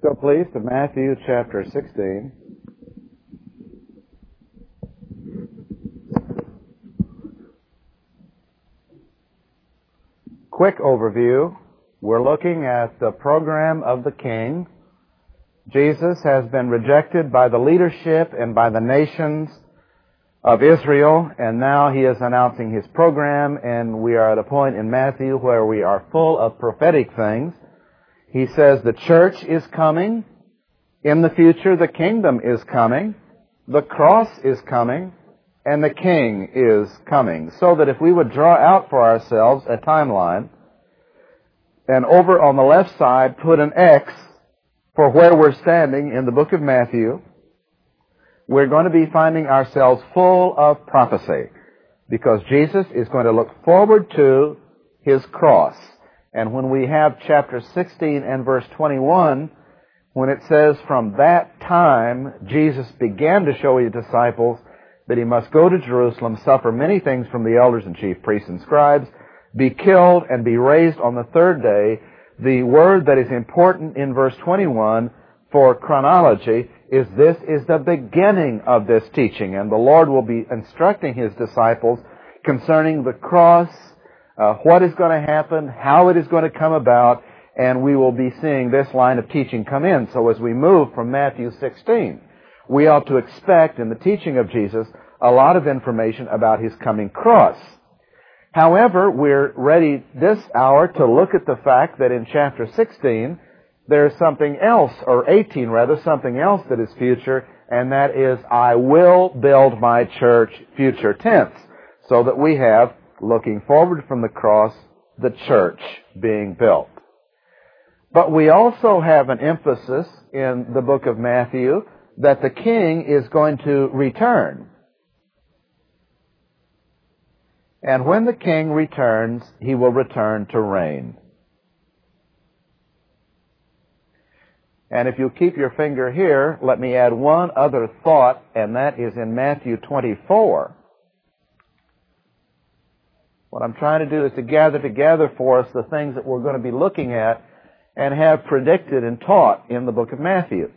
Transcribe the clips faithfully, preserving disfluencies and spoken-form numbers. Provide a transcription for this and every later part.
go, please, to Matthew chapter sixteen. Quick overview. We're looking at the program of the King. Jesus has been rejected by the leadership and by the nations of Israel, and now he is announcing his program, and we are at a point in Matthew where we are full of prophetic things. He says the church is coming. In the future, the kingdom is coming. The cross is coming. And the King is coming. So that if we would draw out for ourselves a timeline, and over on the left side put an X for where we're standing in the book of Matthew, we're going to be finding ourselves full of prophecy. Because Jesus is going to look forward to his cross. And when we have chapter sixteen and verse twenty-one, when it says, from that time Jesus began to show his disciples that he must go to Jerusalem, suffer many things from the elders and chief priests and scribes, be killed, and be raised on the third day. The word that is important in verse twenty-one for chronology is this is the beginning of this teaching. And the Lord will be instructing his disciples concerning the cross, uh, what is going to happen, how it is going to come about, and we will be seeing this line of teaching come in. So as we move from Matthew sixteen, we ought to expect in the teaching of Jesus a lot of information about his coming cross. However, we're ready this hour to look at the fact that in chapter sixteen, there's something else, or eighteen rather, something else that is future, and that is, I will build my church, future tense. So that we have, looking forward from the cross, the church being built. But we also have an emphasis in the book of Matthew that the King is going to return. And when the King returns, he will return to reign. And if you keep your finger here, let me add one other thought, and that is in Matthew twenty-four. What I'm trying to do is to gather together for us the things that we're going to be looking at and have predicted and taught in the book of Matthew.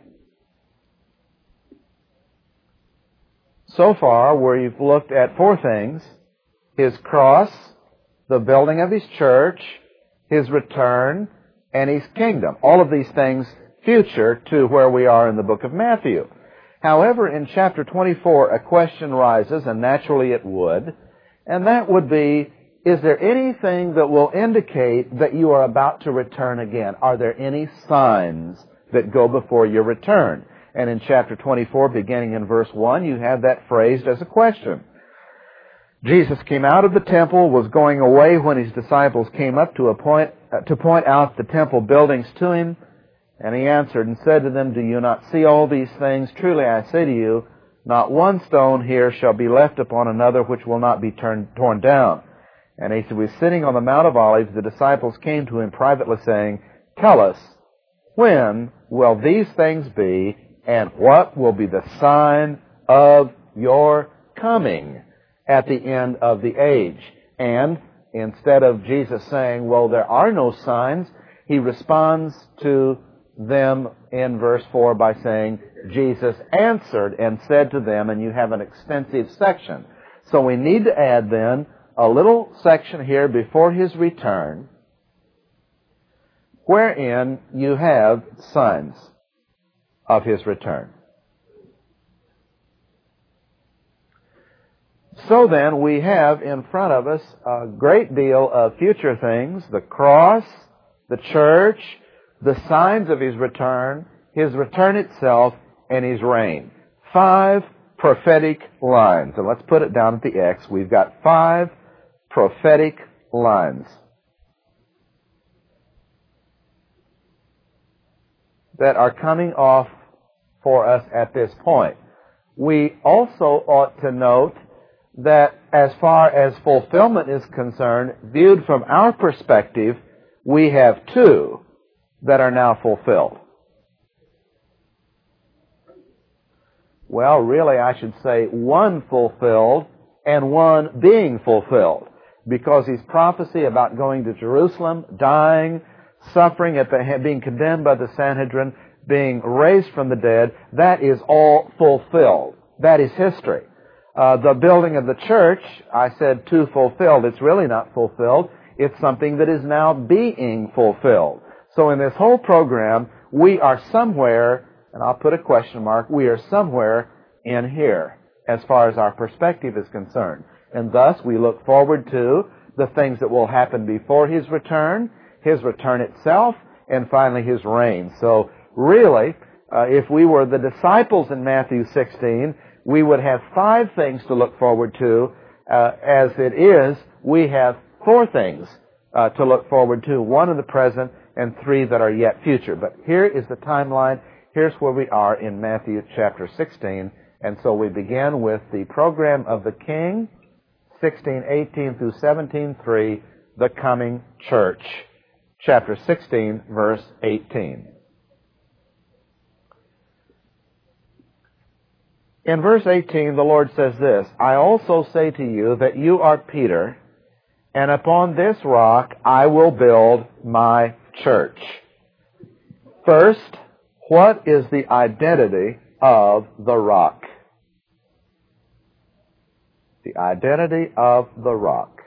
So far, we've looked at four things: his cross, the building of his church, his return, and his kingdom. All of these things future to where we are in the book of Matthew. However, in chapter twenty-four, a question rises, and naturally it would, and that would be, is there anything that will indicate that you are about to return again? Are there any signs that go before your return? And in chapter twenty-four, beginning in verse one, you have that phrased as a question. Jesus came out of the temple, was going away when his disciples came up to a point, uh, to point out the temple buildings to him. And he answered and said to them, do you not see all these things? Truly I say to you, not one stone here shall be left upon another which will not be turned, torn down. And as he was sitting on the Mount of Olives, the disciples came to him privately saying, tell us, when will these things be, and what will be the sign of your coming at the end of the age? And instead of Jesus saying, well, there are no signs, he responds to them in verse four by saying, Jesus answered and said to them, and you have an extensive section. So we need to add then a little section here before his return, wherein you have signs of his return. So then, we have in front of us a great deal of future things: the cross, the church, the signs of his return, his return itself, and his reign. Five prophetic lines. And let's put it down at the X. We've got five prophetic lines that are coming off for us at this point. We also ought to note that as far as fulfillment is concerned, viewed from our perspective, we have two that are now fulfilled. Well, really, I should say one fulfilled and one being fulfilled, because his prophecy about going to Jerusalem, dying, suffering, at the, being condemned by the Sanhedrin, being raised from the dead, that is all fulfilled. That is history. Uh, the building of the church, I said to fulfilled. It's really not fulfilled. It's something that is now being fulfilled. So in this whole program, we are somewhere, and I'll put a question mark, we are somewhere in here as far as our perspective is concerned. And thus we look forward to the things that will happen before His return, His return itself, and finally His reign. So really, uh, if we were the disciples in Matthew sixteen, we would have five things to look forward to. Uh, as it is, we have four things uh, to look forward to, one in the present and three that are yet future. But here is the timeline. Here's where we are in Matthew chapter sixteen. And so we begin with the program of the King, sixteen eighteen through seventeen three, the coming church. Chapter sixteen, verse eighteen. In verse eighteen, the Lord says this, I also say to you that you are Peter, and upon this rock I will build my church. First, what is the identity of the rock? The identity of the rock.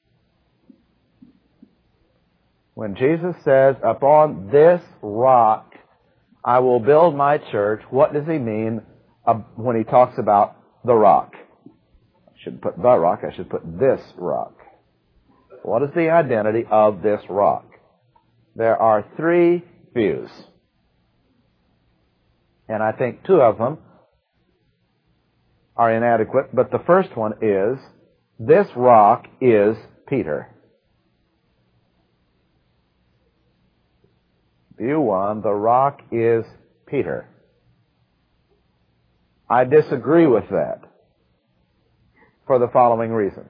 When Jesus says, upon this rock I will build my church, what does He mean uh, when He talks about the rock? I shouldn't put the rock, I should put this rock. What is the identity of this rock? There are three views. And I think two of them are inadequate, but the first one is, this rock is Peter. View one, the rock is Peter. I disagree with that for the following reasons.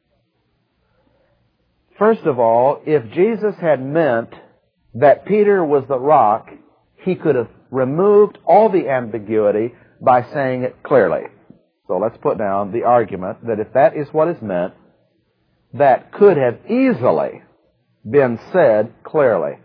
First of all, if Jesus had meant that Peter was the rock, He could have removed all the ambiguity by saying it clearly. So let's put down the argument that if that is what is meant, that could have easily been said clearly.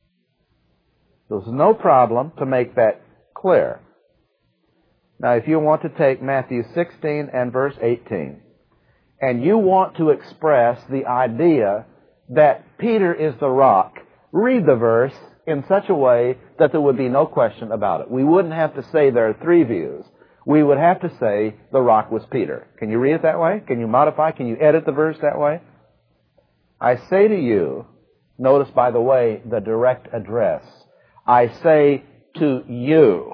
There's no problem to make that clear. Now, if you want to take Matthew sixteen and verse eighteen, and you want to express the idea that Peter is the rock, read the verse in such a way that there would be no question about it. We wouldn't have to say there are three views. We would have to say the rock was Peter. Can you read it that way? Can you modify? Can you edit the verse that way? I say to you, notice, by the way, the direct address. I say to you,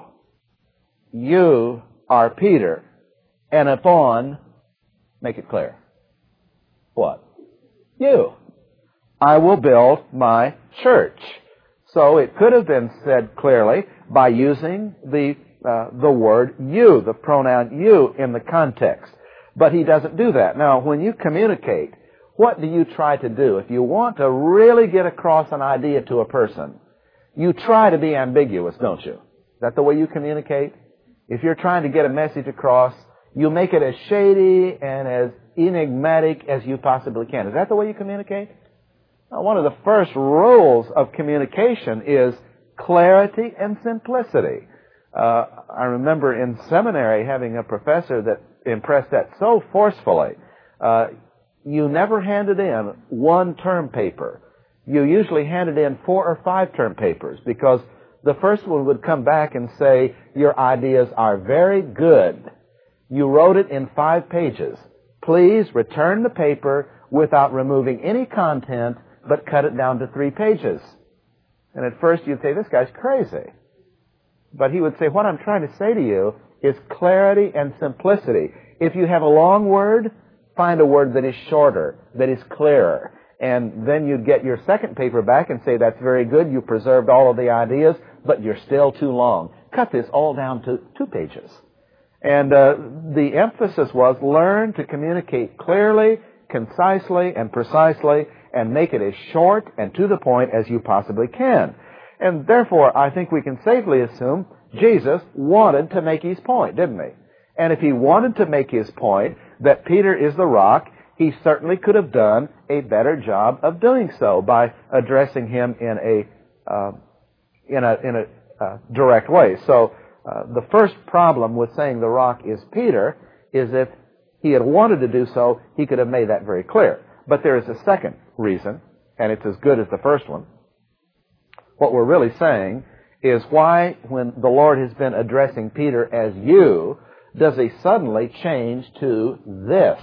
you are Peter, and upon, make it clear, what? You. I will build my church. So it could have been said clearly by using the uh, the word you, the pronoun you in the context. But He doesn't do that. Now, when you communicate, what do you try to do? If you want to really get across an idea to a person, you try to be ambiguous, don't you? Is that the way you communicate? If you're trying to get a message across, you make it as shady and as enigmatic as you possibly can. Is that the way you communicate? Now, one of the first rules of communication is clarity and simplicity. Uh, I remember in seminary having a professor that impressed that so forcefully. Uh, you never handed in one term paper. You usually handed in four or five term papers, because the first one would come back and say, your ideas are very good. You wrote it in five pages. Please return the paper without removing any content, but cut it down to three pages. And at first you'd say, this guy's crazy. But he would say, what I'm trying to say to you is clarity and simplicity. If you have a long word, find a word that is shorter, that is clearer. And then you'd get your second paper back and say, that's very good, you preserved all of the ideas, but you're still too long. Cut this all down to two pages. And uh, the emphasis was, learn to communicate clearly, concisely, and precisely, and make it as short and to the point as you possibly can. And therefore, I think we can safely assume Jesus wanted to make His point, didn't He? And if He wanted to make His point that Peter is the rock, He certainly could have done a better job of doing so by addressing him in a uh, in a in a uh, direct way. So uh, the first problem with saying the rock is Peter is if he had wanted to do so, he could have made that very clear. But there is a second reason, and it's as good as the first one. What we're really saying is why, when the Lord has been addressing Peter as you, does he suddenly change to this?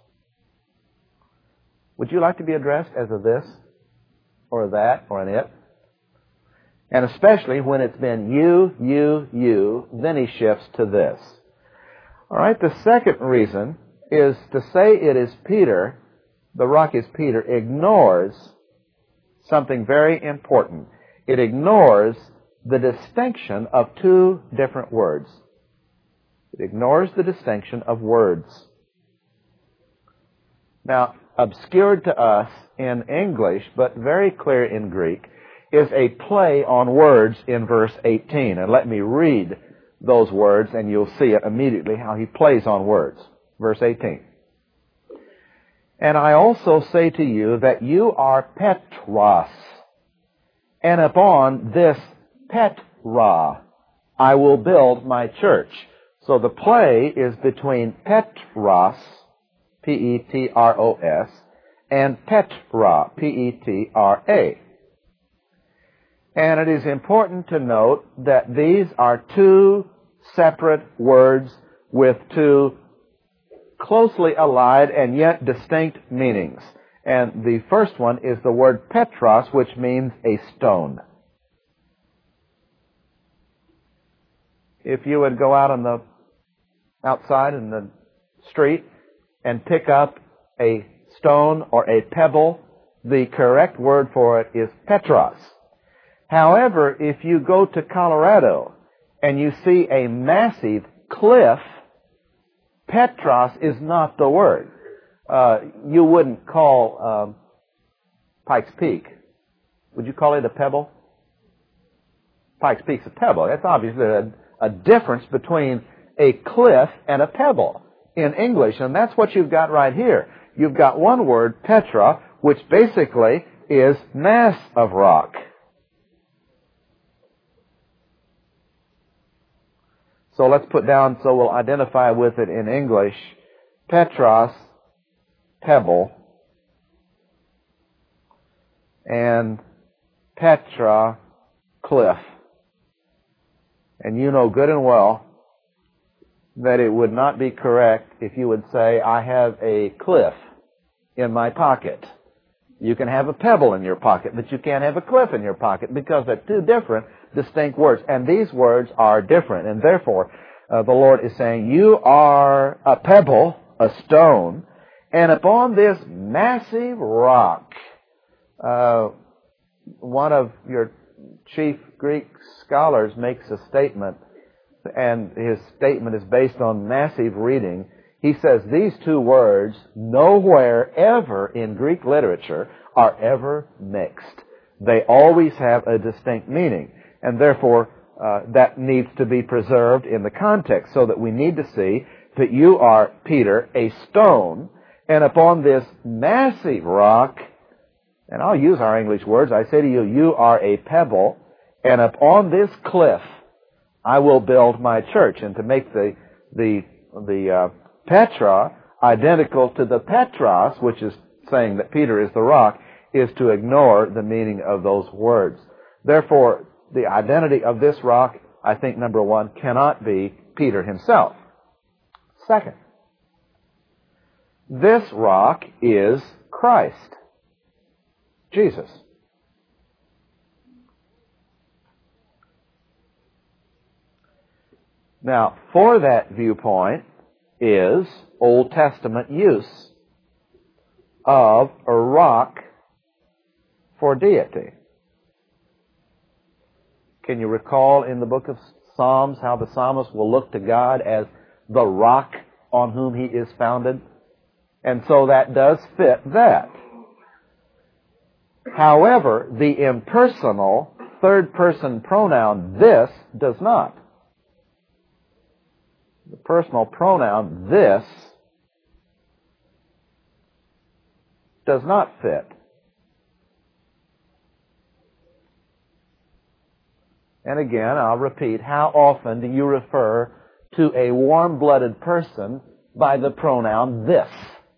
Would you like to be addressed as a this, or a that, or an it? And especially when it's been you, you, you, then he shifts to this. All right, the second reason is to say it is Peter, the rock is Peter, ignores something very important. It ignores the distinction of two different words. It ignores the distinction of words. Now, obscured to us in English, but very clear in Greek, is a play on words in verse eighteen. And let me read those words, and you'll see it immediately how he plays on words. Verse eighteen. And I also say to you that you are Petros, and upon this Petra I will build my church. So the play is between Petros, P E T R O S, and Petra, P E T R A. And it is important to note that these are two separate words with two closely allied and yet distinct meanings. And the first one is the word Petros, which means a stone. If you would go out on the outside in the street and pick up a stone or a pebble, the correct word for it is Petros. However, if you go to Colorado and you see a massive cliff, Petros is not the word. Uh, you wouldn't call um, Pikes Peak. Would you call it a pebble? Pikes Peak's a pebble. That's obviously a, a difference between a cliff and a pebble in English, and that's what you've got right here. You've got one word, Petra, which basically is mass of rock. So let's put down, so we'll identify with it in English, Petros, pebble, and Petra, cliff. And you know good and well that it would not be correct if you would say, I have a cliff in my pocket. You can have a pebble in your pocket, but you can't have a cliff in your pocket because they're two different, distinct words. And these words are different. And therefore, uh, the Lord is saying, you are a pebble, a stone, and upon this massive rock, uh, one of your chief Greek scholars makes a statement, and his statement is based on massive reading. He says these two words nowhere ever in Greek literature are ever mixed. They always have a distinct meaning, and therefore uh, that needs to be preserved in the context, so that we need to see that you are, Peter, a stone, and upon this massive rock, and I'll use our English words, I say to you, you are a pebble, and upon this cliff I will build my church. And to make the the the uh, Petra identical to the Petros, which is saying that Peter is the rock, is to ignore the meaning of those words. Therefore, the identity of this rock, I think, number one, cannot be Peter himself. Second, this rock is Christ, Jesus. Now, for that viewpoint is Old Testament use of a rock for deity. Can you recall in the book of Psalms how the psalmist will look to God as the rock on whom he is founded? And so that does fit that. However, the impersonal third-person pronoun this does not. The personal pronoun this does not fit. And again, I'll repeat, how often do you refer to a warm-blooded person by the pronoun this?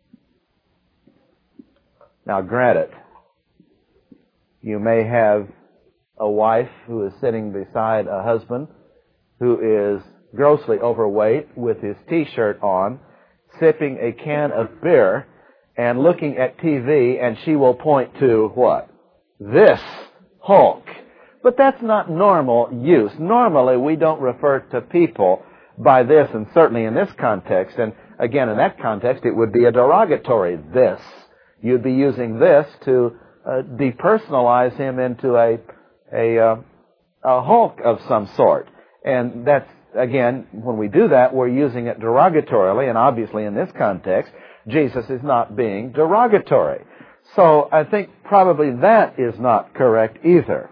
Now, granted, you may have a wife who is sitting beside a husband who is grossly overweight with his T-shirt on, sipping a can of beer and looking at T V, and she will point to what? This Hulk. But that's not normal use. Normally, we don't refer to people by this, and certainly in this context, and again, in that context, it would be a derogatory this. You'd be using this to uh, depersonalize him into a, a, uh, a Hulk of some sort. And that's, again, when we do that, we're using it derogatorily, and obviously in this context, Jesus is not being derogatory. So I think probably that is not correct either.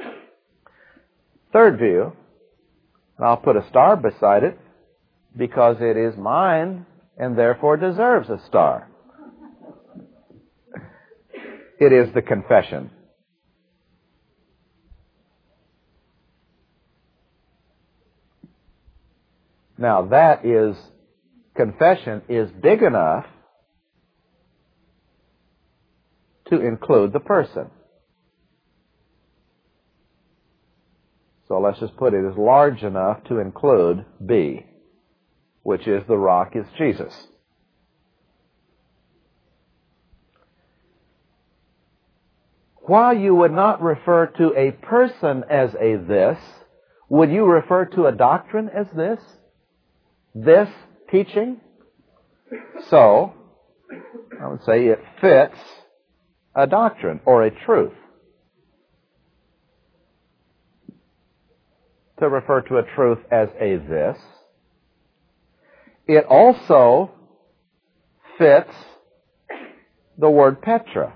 Third view, and I'll put a star beside it, because it is mine and therefore deserves a star. It is the confession. Now that is, confession is big enough to include the person. So let's just put it as large enough to include B, which is the rock is Jesus. While you would not refer to a person as a this, would you refer to a doctrine as this? This teaching? So, I would say it fits a doctrine or a truth. To refer to a truth as a this. It also fits the word Petra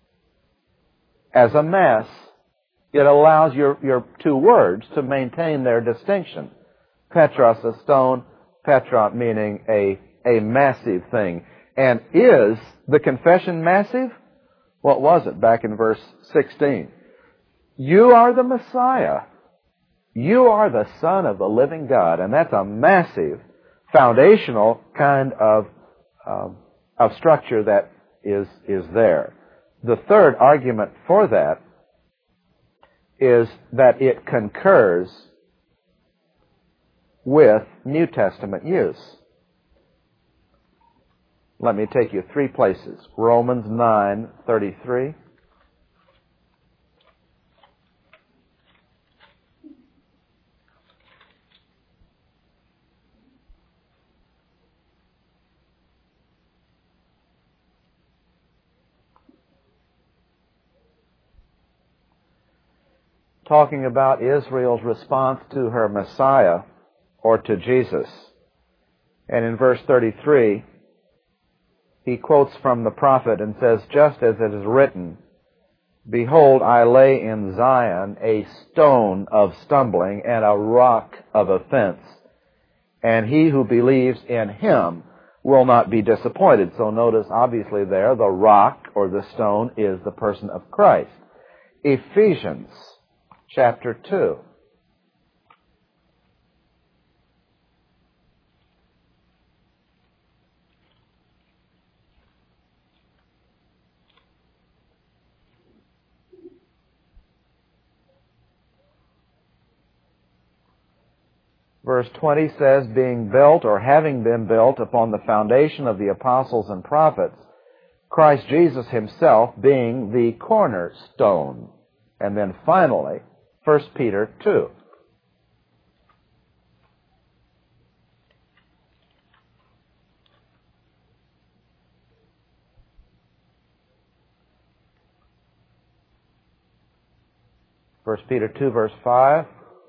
as a mass. It allows your, your two words to maintain their distinction. Petros, a stone, Petra meaning a, a massive thing. And is the confession massive? What was it back in verse sixteen? You are the Messiah. You are the Son of the living God. And that's a massive, foundational kind of, uh, of structure that is, is there. The third argument for that is that it concurs with New Testament use. Let me take you three places. Romans nine thirty-three. Talking about Israel's response to her Messiah, or to Jesus. And in verse thirty-three, he quotes from the prophet and says, just as it is written, behold, I lay in Zion a stone of stumbling and a rock of offense, and he who believes in him will not be disappointed. So notice, obviously there, the rock or the stone is the person of Christ. Ephesians chapter two. Verse twenty says, being built or having been built upon the foundation of the apostles and prophets, Christ Jesus himself being the cornerstone. And then finally, First Peter two. First Peter two verse five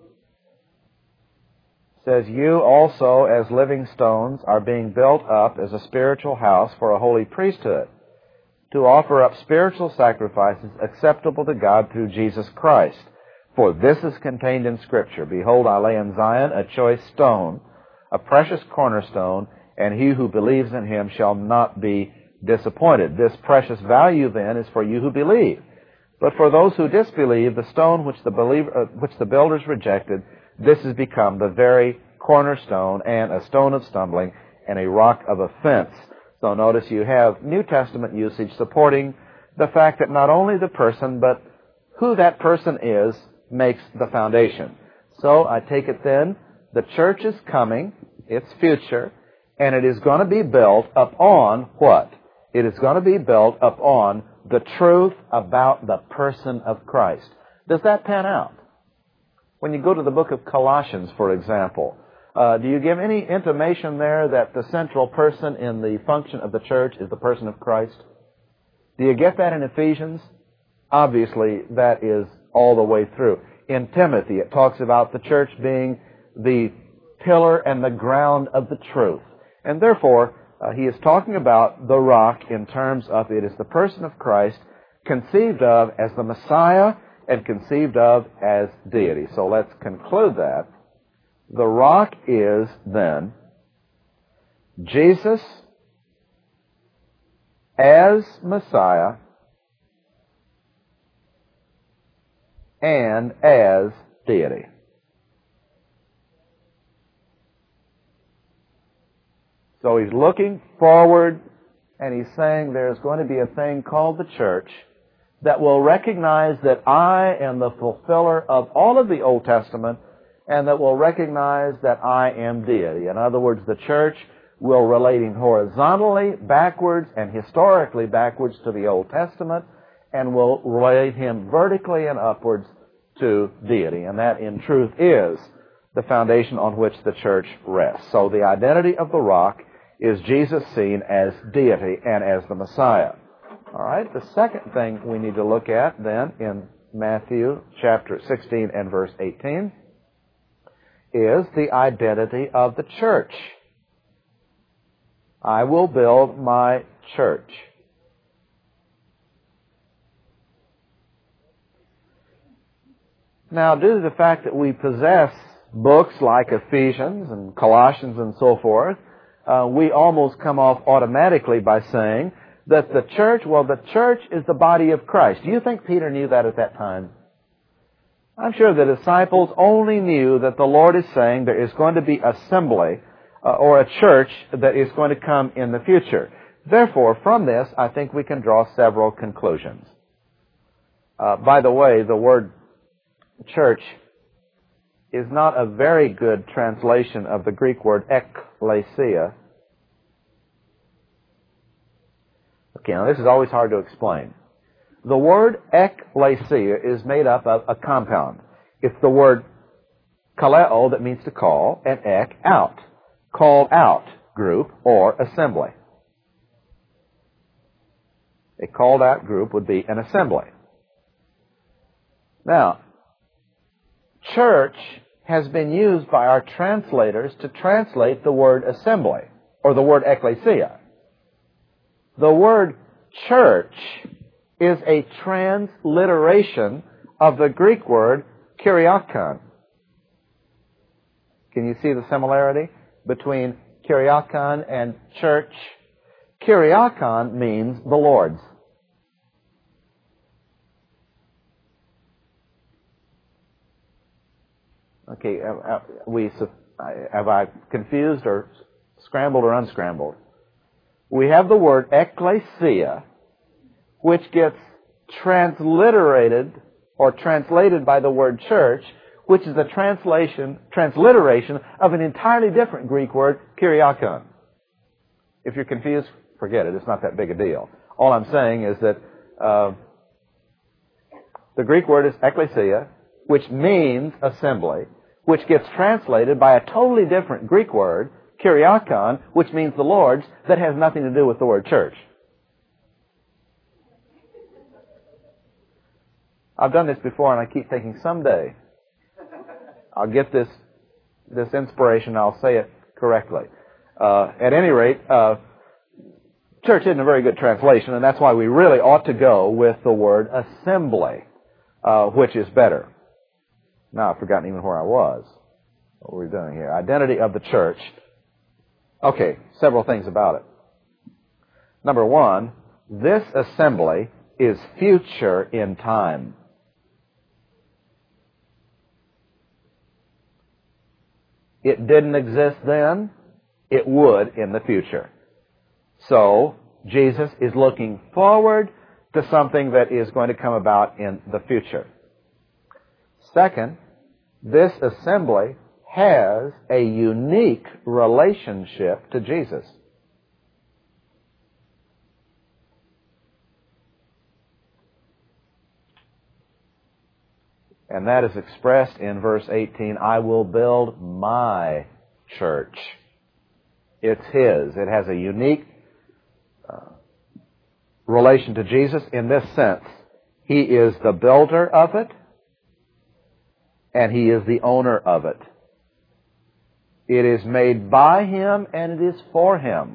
says, you also as living stones are being built up as a spiritual house for a holy priesthood, to offer up spiritual sacrifices acceptable to God through Jesus Christ. For this is contained in Scripture. Behold, I lay in Zion a choice stone, a precious cornerstone, and he who believes in him shall not be disappointed. This precious value then is for you who believe. But for those who disbelieve, the stone which the believer, uh, which the builders rejected, this has become the very cornerstone and a stone of stumbling and a rock of offense. So notice you have New Testament usage supporting the fact that not only the person, but who that person is makes the foundation. So I take it then, the church is coming, it's future, and it is going to be built upon what? It is going to be built upon the truth about the person of Christ. Does that pan out? When you go to the book of Colossians, for example, uh, do you give any intimation there that the central person in the function of the church is the person of Christ? Do you get that in Ephesians? Obviously, that is all the way through. In Timothy, it talks about the church being the pillar and the ground of the truth. And therefore, uh, he is talking about the rock in terms of it is the person of Christ conceived of as the Messiah and conceived of as deity. So let's conclude that. The rock is then Jesus as Messiah and as deity. So he's looking forward and he's saying there's going to be a thing called the church that will recognize that I am the fulfiller of all of the Old Testament and that will recognize that I am deity. In other words, the church will relating horizontally backwards and historically backwards to the Old Testament and will relate him vertically and upwards to deity. And that in truth is the foundation on which the church rests. So the identity of the rock is Jesus seen as deity and as the Messiah. All right, the second thing we need to look at then in Matthew chapter sixteen and verse eighteen is the identity of the church. I will build my church. Now, due to the fact that we possess books like Ephesians and Colossians and so forth, uh, we almost come off automatically by saying that the church, well, the church is the body of Christ. Do you think Peter knew that at that time? I'm sure the disciples only knew that the Lord is saying there is going to be assembly uh, or a church that is going to come in the future. Therefore, from this, I think we can draw several conclusions. Uh, by the way, the word church is not a very good translation of the Greek word ekklesia. Okay, now this is always hard to explain. The word ekklesia is made up of a compound. It's the word kaleo, that means to call, and ek, out. Called out group or assembly. A called out group would be an assembly. Now, church has been used by our translators to translate the word assembly, or the word ekklesia. The word church is a transliteration of the Greek word kyriakon. Can you see the similarity between kyriakon and church? Kyriakon means the Lord's. Okay, have, we, have I confused or scrambled or unscrambled? We have the word ekklesia, which gets transliterated or translated by the word church, which is a translation, transliteration of an entirely different Greek word, kyriakon. If you're confused, forget it. It's not that big a deal. All I'm saying is that uh, the Greek word is ekklesia, which means assembly, which gets translated by a totally different Greek word, kyriakon, which means the Lord's, that has nothing to do with the word church. I've done this before, and I keep thinking someday I'll get this this inspiration, I'll say it correctly. Uh, at any rate, uh, church isn't a very good translation, and that's why we really ought to go with the word assembly, uh, which is better. Now I've forgotten even where I was. What were we doing here? Identity of the church. Okay, several things about it. Number one, this assembly is future in time. It didn't exist then. It would in the future. So, Jesus is looking forward to something that is going to come about in the future. Second, this assembly has a unique relationship to Jesus. And that is expressed in verse eighteen, I will build my church. It's His. It has a unique uh, relation to Jesus in this sense. He is the builder of it, and He is the owner of it. It is made by Him, and it is for Him.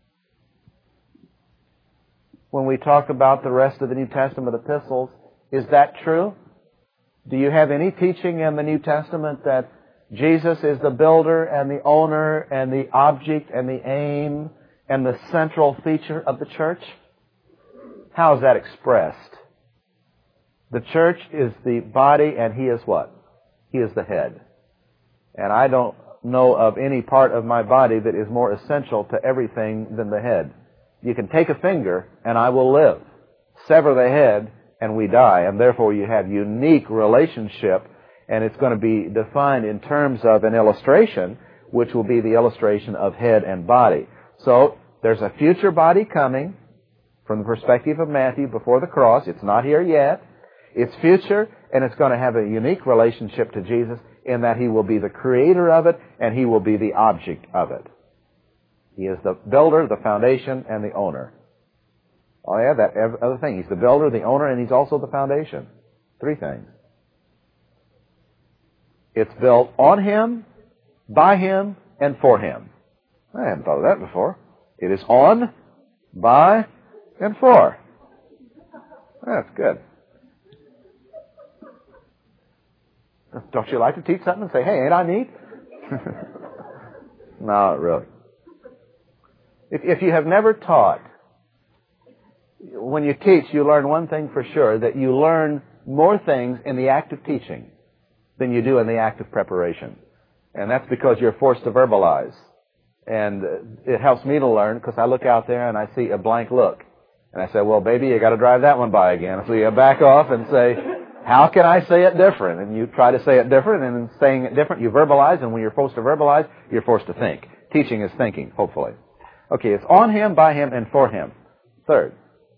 When we talk about the rest of the New Testament epistles, is that true? Do you have any teaching in the New Testament that Jesus is the builder and the owner and the object and the aim and the central feature of the church? How is that expressed? The church is the body and He is what? He is the head. And I don't know of any part of my body that is more essential to everything than the head. You can take a finger and I will live. Sever the head and we die. And therefore you have unique relationship, and it's going to be defined in terms of an illustration, which will be the illustration of head and body. So there's a future body coming from the perspective of Matthew before the cross. It's not here yet. It's future, and it's going to have a unique relationship to Jesus in that He will be the creator of it, and He will be the object of it. He is the builder, the foundation, and the owner. Oh yeah, that other thing. He's the builder, the owner, and He's also the foundation. Three things. It's built on Him, by Him, and for Him. I hadn't thought of that before. It is on, by, and for. That's good. Don't you like to teach something and say, hey, ain't I neat? No, really. If, if you have never taught, when you teach, you learn one thing for sure, that you learn more things in the act of teaching than you do in the act of preparation. And that's because you're forced to verbalize. And it helps me to learn because I look out there and I see a blank look. And I say, well, baby, you got to drive that one by again. So you back off and say, how can I say it different? And you try to say it different, and in saying it different, you verbalize, and when you're forced to verbalize, you're forced to think. Teaching is thinking, hopefully. Okay, it's on Him, by Him, and for Him. Third,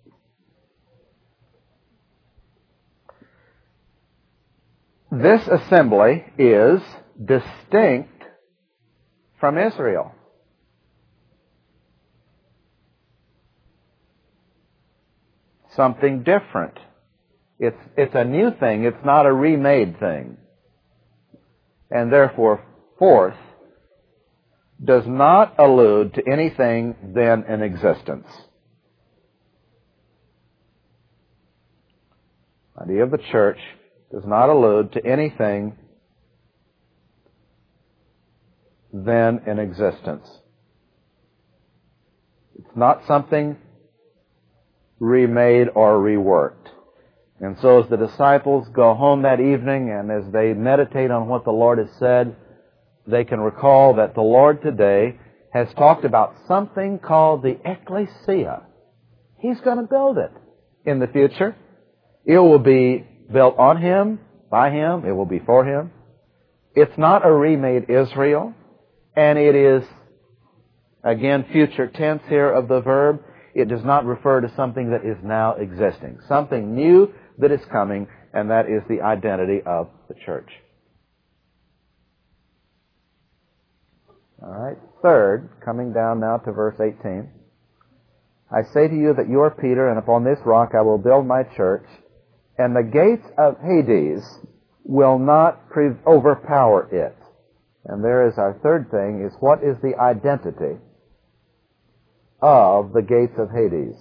this assembly is distinct from Israel. Something different. It's, it's a new thing. It's not a remade thing. And therefore, fourth, does not allude to anything then in existence. The idea of the church does not allude to anything then in existence. It's not something remade or reworked. And so as the disciples go home that evening and as they meditate on what the Lord has said, they can recall that the Lord today has talked about something called the ecclesia. He's going to build it in the future. It will be built on Him, by Him. It will be for Him. It's not a remade Israel. And it is, again, future tense here of the verb. It does not refer to something that is now existing. Something new that is coming, and that is the identity of the church. All right. Third, coming down now to verse eighteen. I say to you that you are Peter, and upon this rock I will build my church, and the gates of Hades will not pre- overpower it. And there is our third thing, is what is the identity of the gates of Hades?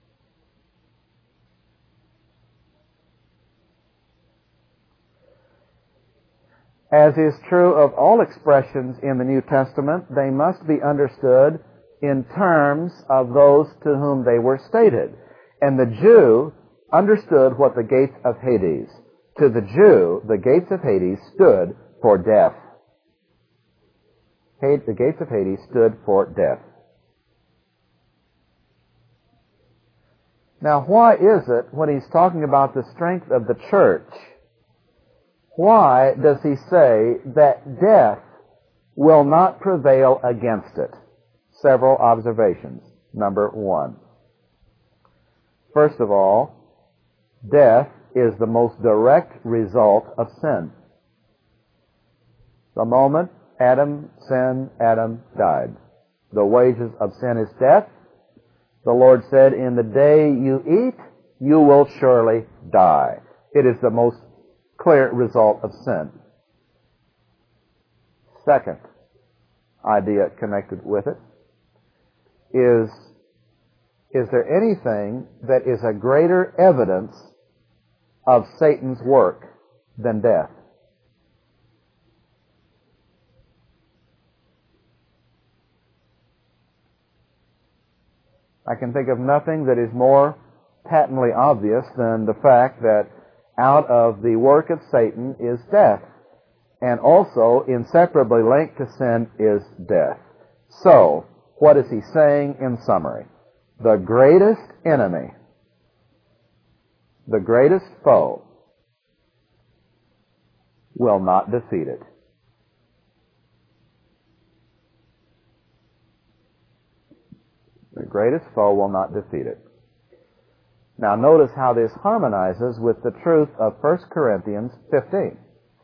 As is true of all expressions in the New Testament, they must be understood in terms of those to whom they were stated. And the Jew understood what the gates of Hades. To the Jew, the gates of Hades stood for death. The gates of Hades stood for death. Now, why is it, when he's talking about the strength of the church, why does he say that death will not prevail against it? Several observations. Number one. First of all, death is the most direct result of sin. The moment Adam sinned, Adam died. The wages of sin is death. The Lord said, in the day you eat, you will surely die. It is the most clear result of sin. Second idea connected with it is, is there anything that is a greater evidence of Satan's work than death? I can think of nothing that is more patently obvious than the fact that out of the work of Satan is death, and also inseparably linked to sin is death. So, what is he saying in summary? The greatest enemy, the greatest foe, will not defeat it. The greatest foe will not defeat it. Now notice how this harmonizes with the truth of First Corinthians fifteen.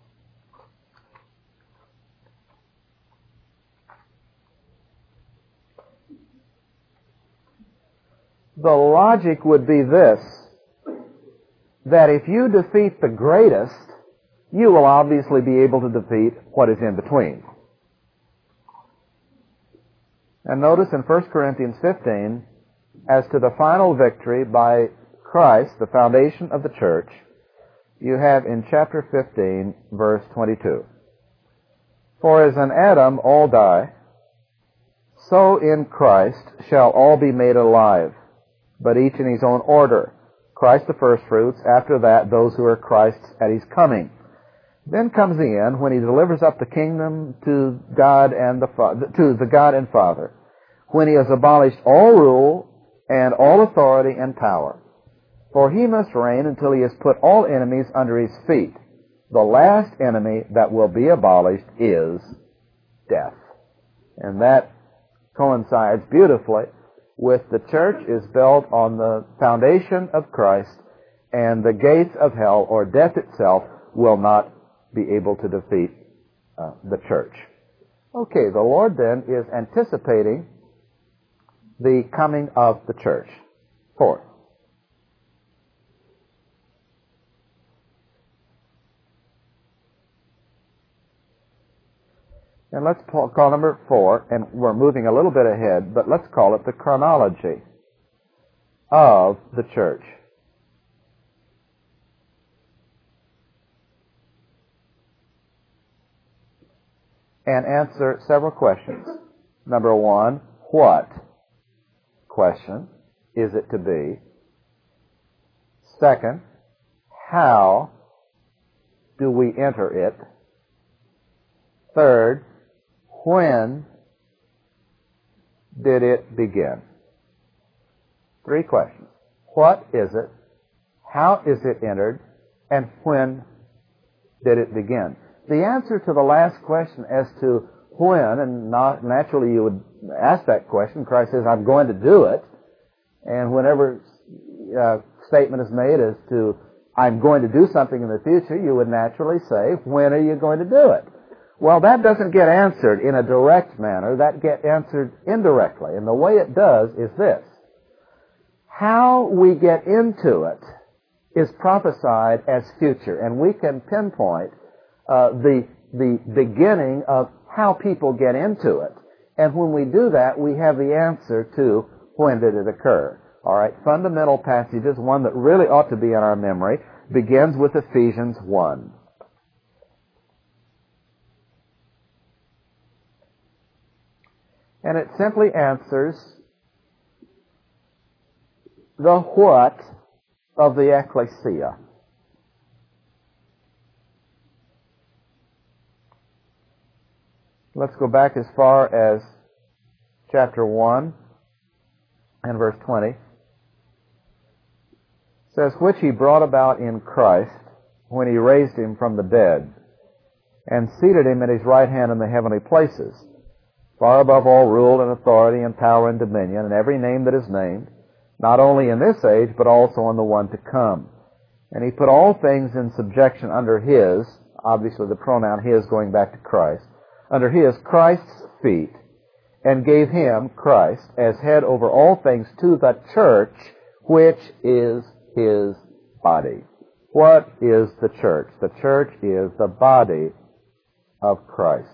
The logic would be this, that if you defeat the greatest, you will obviously be able to defeat what is in between. And notice in First Corinthians fifteen, as to the final victory by Christ, the foundation of the church, you have in chapter fifteen, verse twenty-two. For as in Adam all die, so in Christ shall all be made alive, but each in his own order. Christ the firstfruits, after that those who are Christ's at his coming. Then comes the end, when he delivers up the kingdom to God and the Father, to the God and Father, when he has abolished all rule and all authority and power. For he must reign until he has put all enemies under his feet. The last enemy that will be abolished is death. And that coincides beautifully with the church is built on the foundation of Christ, and the gates of hell, or death itself, will not be able to defeat uh, the church. Okay, the Lord then is anticipating the coming of the church. Fourth. And let's call number four, and we're moving a little bit ahead, but let's call it the chronology of the church. And answer several questions. Number one, what question is it to be? Second, how do we enter it? Third, when did it begin? Three questions. What is it? How is it entered? And when did it begin? The answer to the last question as to when, and not, naturally you would ask that question, Christ says, I'm going to do it. And whenever a statement is made as to, I'm going to do something in the future, you would naturally say, when are you going to do it? Well, that doesn't get answered in a direct manner. That gets answered indirectly. And the way it does is this. How we get into it is prophesied as future. And we can pinpoint uh, the, the beginning of how people get into it. And when we do that, we have the answer to when did it occur. All right, fundamental passages, one that really ought to be in our memory, begins with Ephesians one. And it simply answers the what of the ecclesia. Let's go back as far as chapter one and verse twenty. It says, which he brought about in Christ when he raised him from the dead and seated him at his right hand in the heavenly places, far above all rule and authority and power and dominion and every name that is named, not only in this age but also in the one to come. And he put all things in subjection under his, obviously the pronoun his going back to Christ, under his, Christ's feet, and gave him, Christ, as head over all things to the church, which is his body. What is the church? The church is the body of Christ.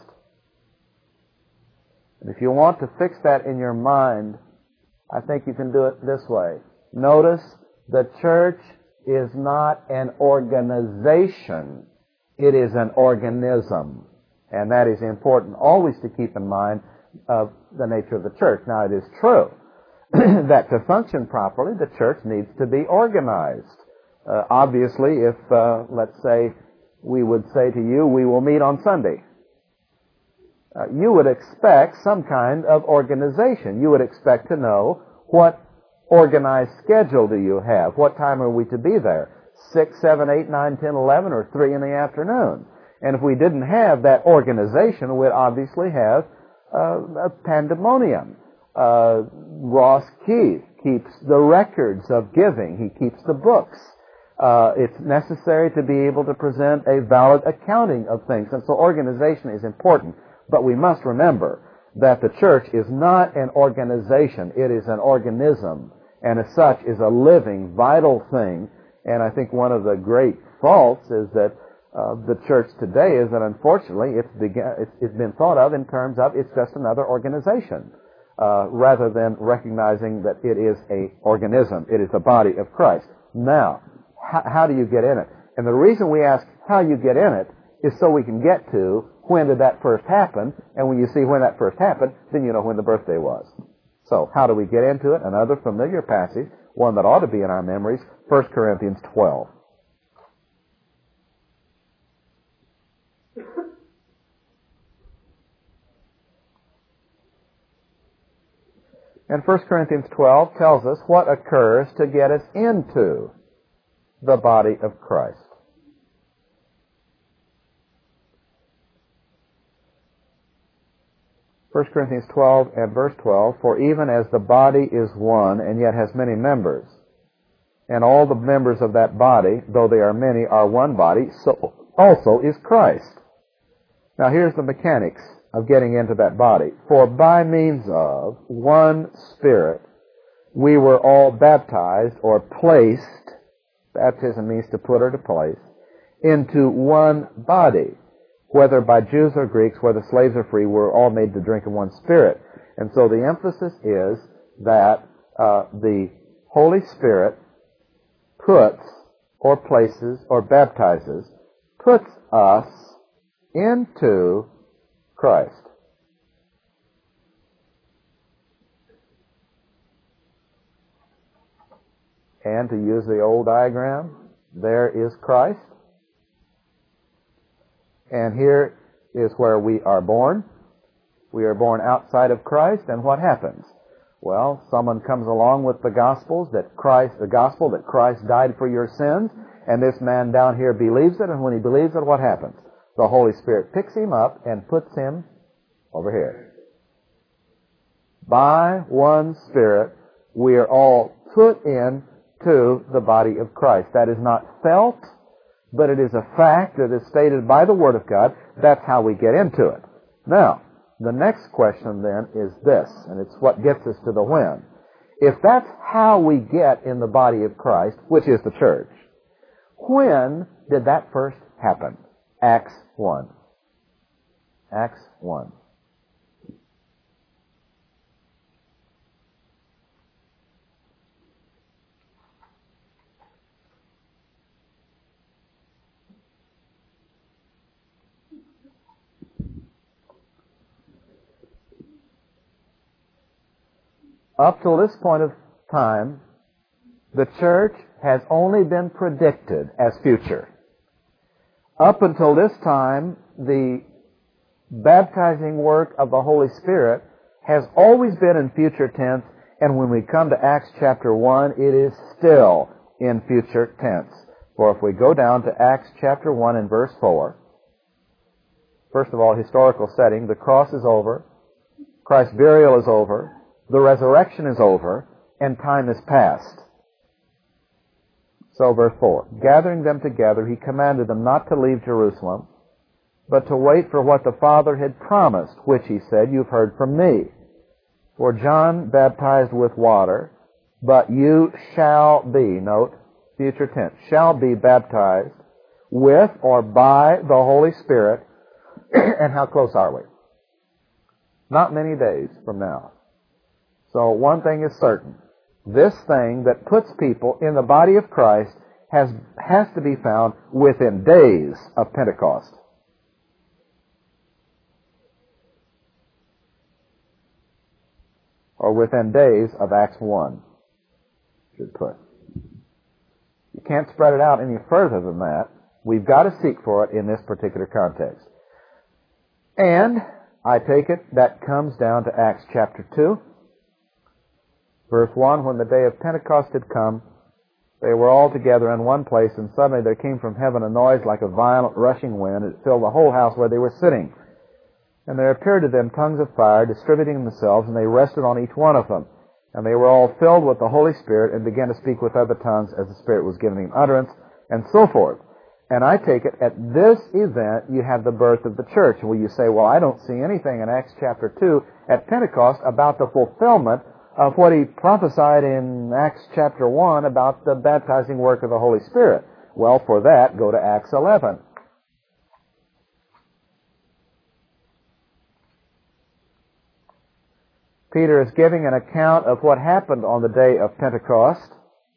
And if you want to fix that in your mind, I think you can do it this way. Notice the church is not an organization. It is an organism. And that is important always to keep in mind of the nature of the church. Now, it is true that to function properly, the church needs to be organized. Uh, obviously, if, uh, let's say, we would say to you, we will meet on Sunday, uh, you would expect some kind of organization. You would expect to know what organized schedule do you have? What time are we to be there? Six, seven, eight, nine, ten, eleven, or three in the afternoon? And if we didn't have that organization, we'd obviously have uh, a pandemonium. Uh, Ross Keith keeps the records of giving. He keeps the books. Uh, it's necessary to be able to present a valid accounting of things. And so organization is important. But we must remember that the church is not an organization. It is an organism. And as such is a living, vital thing. And I think one of the great faults is that Uh, the church today is that unfortunately it's, began, it's, it's been thought of in terms of it's just another organization uh, rather than recognizing that it is a organism. It is the body of Christ. Now, how, how do you get in it? And the reason we ask how you get in it is so we can get to when did that first happen, and when you see when that first happened, then you know when the birthday was. So, how do we get into it? Another familiar passage, one that ought to be in our memories, First Corinthians twelve. And First Corinthians twelve tells us what occurs to get us into the body of Christ. First Corinthians twelve and verse twelve, for even as the body is one and yet has many members, and all the members of that body, though they are many, are one body, so also is Christ. Now here's the mechanics of getting into that body. For by means of one Spirit we were all baptized or placed, baptism means to put or to place, into one body. Whether by Jews or Greeks, whether slaves or free, we're all made to drink of one Spirit. And so the emphasis is that uh, the Holy Spirit puts or places or baptizes, puts us into Christ. And to use the old diagram, there is Christ. And here is where we are born. We are born outside of Christ, and what happens? Well, someone comes along with the Gospels that Christ, the Gospel that Christ died for your sins, and this man down here believes it, and when he believes it, what happens? The Holy Spirit picks him up and puts him over here. By one Spirit, we are all put in to the body of Christ. That is not felt, but it is a fact that is stated by the Word of God. That's how we get into it. Now, the next question then is this, and it's what gets us to the when. If that's how we get in the body of Christ, which is the church, when did that first happen? Acts one. Acts one. Up till this point of time, the church has only been predicted as future. Up until this time, the baptizing work of the Holy Spirit has always been in future tense, and when we come to Acts chapter one, it is still in future tense. For if we go down to Acts chapter one and verse four, first of all, historical setting, the cross is over, Christ's burial is over, the resurrection is over, and time is past. So verse four, gathering them together, he commanded them not to leave Jerusalem, but to wait for what the Father had promised, which he said, you've heard from me. For John baptized with water, but you shall be, note, future tense, shall be baptized with or by the Holy Spirit. And how close are we? Not many days from now. So one thing is certain. This thing that puts people in the body of Christ has, has to be found within days of Pentecost. Or within days of Acts one, should put. You can't spread it out any further than that. We've got to seek for it in this particular context. And I take it that comes down to Acts chapter two. Verse one, when the day of Pentecost had come, they were all together in one place, and suddenly there came from heaven a noise like a violent rushing wind. It filled the whole house where they were sitting. And there appeared to them tongues of fire, distributing themselves, and they rested on each one of them. And they were all filled with the Holy Spirit, and began to speak with other tongues as the Spirit was giving them utterance, and so forth. And I take it, at this event, you have the birth of the church. And will you say, well, I don't see anything in Acts chapter two at Pentecost about the fulfillment of what he prophesied in Acts chapter one about the baptizing work of the Holy Spirit. Well, for that, go to Acts eleven. Peter is giving an account of what happened on the day of Pentecost.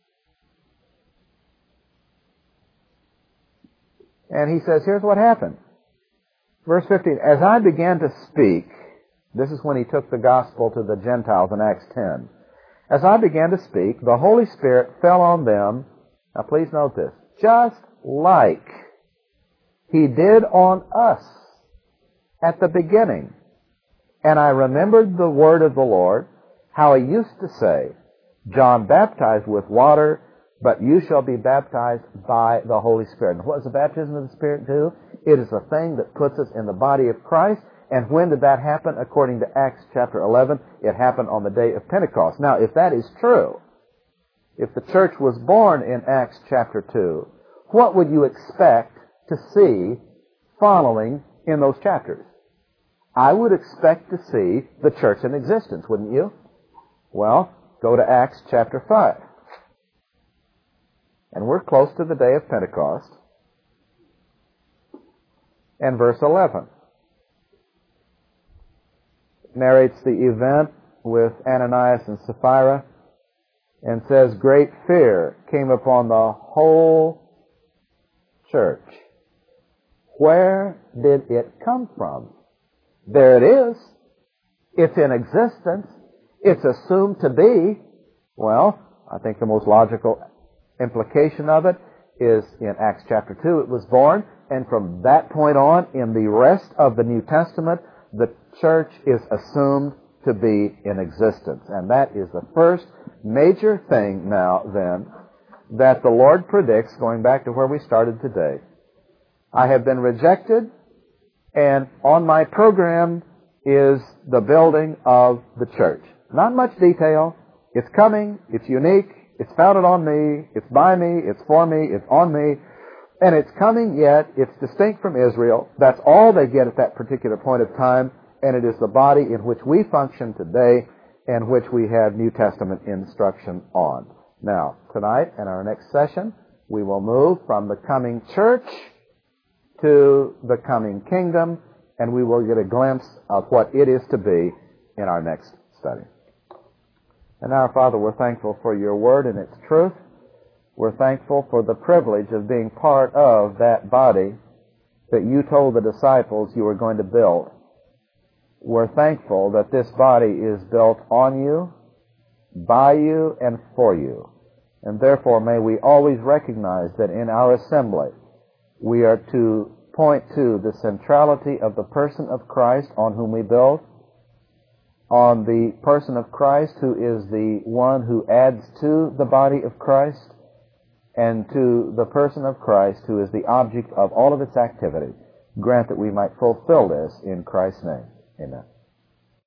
And he says, here's what happened. Verse fifteen, as I began to speak, this is when he took the gospel to the Gentiles in Acts ten. As I began to speak, the Holy Spirit fell on them. Now please note this. Just like he did on us at the beginning. And I remembered the word of the Lord, how he used to say, John baptized with water, but you shall be baptized by the Holy Spirit. And what does the baptism of the Spirit do? It is a thing that puts us in the body of Christ. And when did that happen? According to Acts chapter eleven, it happened on the day of Pentecost. Now, if that is true, if the church was born in Acts chapter two, what would you expect to see following in those chapters? I would expect to see the church in existence, wouldn't you? Well, go to Acts chapter five. And we're close to the day of Pentecost. And verse eleven narrates the event with Ananias and Sapphira and says, great fear came upon the whole church. Where did it come from? There it is. It's in existence. It's assumed to be. Well, I think the most logical implication of it is in Acts chapter two. It was born, and from that point on, in the rest of the New Testament, the church is assumed to be in existence. And that is the first major thing now, then, that the Lord predicts, going back to where we started today. I have been rejected, and on my program is the building of the church. Not much detail. It's coming. It's unique. It's founded on me. It's by me. It's for me. It's on me. And it's coming, yet it's distinct from Israel. That's all they get at that particular point of time. And it is the body in which we function today and which we have New Testament instruction on. Now, tonight in our next session, we will move from the coming church to the coming kingdom, and we will get a glimpse of what it is to be in our next study. And now, Father, we're thankful for your word and its truth. We're thankful for the privilege of being part of that body that you told the disciples you were going to build. We're thankful that this body is built on you, by you, and for you. And therefore may we always recognize that in our assembly we are to point to the centrality of the person of Christ on whom we build, on the person of Christ who is the one who adds to the body of Christ, and to the person of Christ who is the object of all of its activity. Grant that we might fulfill this in Christ's name. Amen.